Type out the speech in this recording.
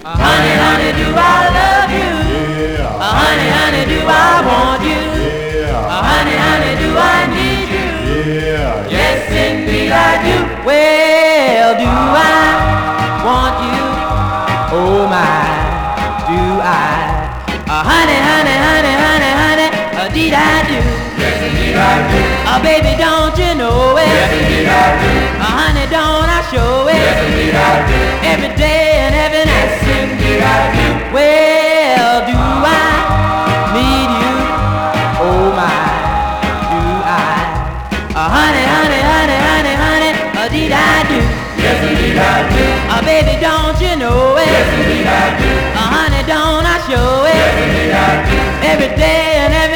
Honey, honey, do I love you? Honey, honey, do I want you? Honey, honey, do I need you? Yes, indeed I do. Well, do I want you? Oh my, do I? Honey, honey, honey, honey, honey, indeed I do. Yes, indeed I do. Baby, don't you know it? Yes, indeed I do. Honey, don't I show it? Yes, indeed I do. Every day and every night. Yes, indeed I do. Well, do I need you? Oh my, do I? Honey, honey, honey, honey, honey, indeed I do. Yes, indeed I do. Baby, don't you know it? Yes, indeed I do. Honey, don't I show it? Yes, indeed I do. Every day and every